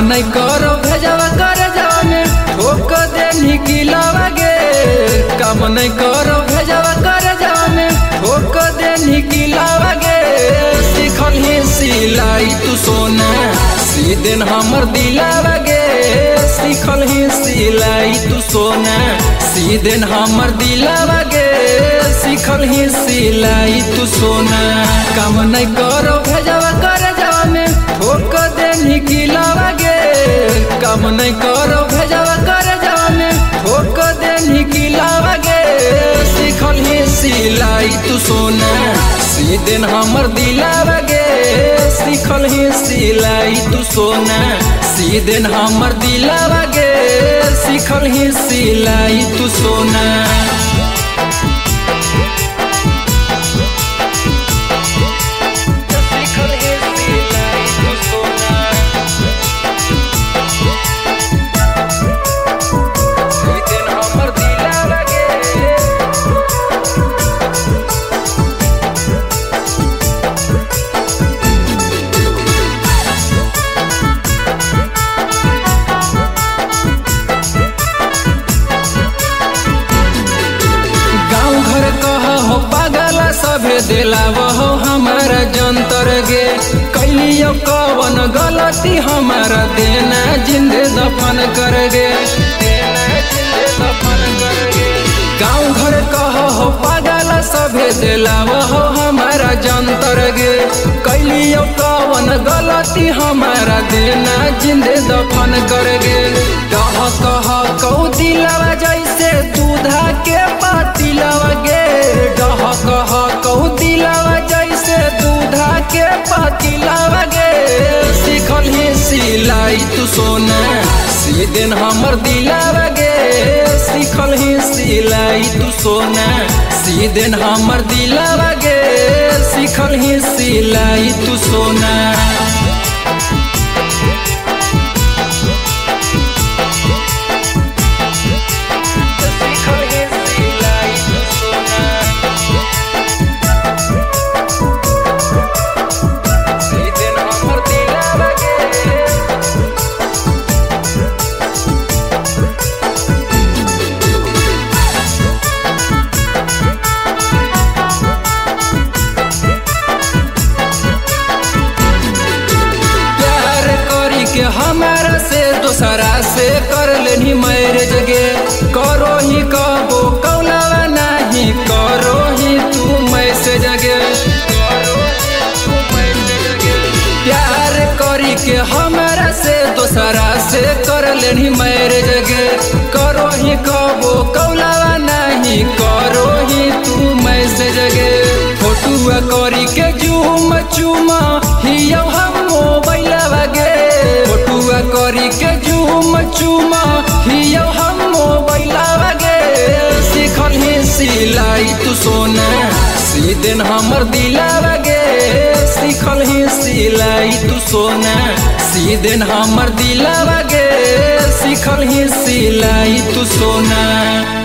नहीं करो भेजवा कर जाने ठोक दे निकलवा गे। काम नहीं करो भेजवा कर जाने ठोक दे निकलवा गे। सीखल ही सिलाई तू सोना सीधे हमर दिलावा गे। सीखल ही सिलाई तू सोना सीधे हमर दिलावा गे। सीखल ही सिलाई तू सोना काम नहीं करो भेजवा कर जाने ठोक दे निकलवा गे। काम नहीं करो भेजवा कर जाने ठोक दे निकलवा गे। सीखल ही सिलाई तू सोना सीधे हमर दिलावा गे। सीखल ही सिलाई तू सोना सीधे हमर दिलावा गे। सीखल ही सिलाई तू सोना सभे दिलाव हो हमारा जंतर गे। कैलियो कवन गलती हमारा देना जिंदे दफन कर गे। गाँव घर कह हो पागल सभे दिलाव हो हमारा जंतर गे। कैलियो कवन गलती हमारा देना जिंदे दफन कर गे। कह कौ दिलावा जैसे दूधा के पातिलावा गे। कह कौ दिलावा जैसे दूधा के पातिलावा गे। सीखल ही सिलाई तू सोना सीधे हमर दिलावा गे। सीखल ही सिलाई तू सोना सीधे हमर दिलावा गे। सीखल ही सिलाई तू सोना हमारा से दोसरा से कर लेनी मैरिज गे। करो ही कबो कौलावा नहीं करो ही तू मैसेज गे। प्यार करी के हमारा से दोसरा से कर लेनी मैरिज गे। करो ही कबो कौलावा नहीं करो ही तू मैसेज गे। फोटुआ करी के चूम चूमा हियो हम मोबाइलवा गे। फोटुआ करी के चूम चूमा हियो हम मोबाइलवा गे। सीखल ही सिलाई तू सोना सीधे हमर दिलावा गे। सीखल ही सिलाई तू सोना सीधे हमर दिलावा गे। सीखल ही सिलाई तू सोना।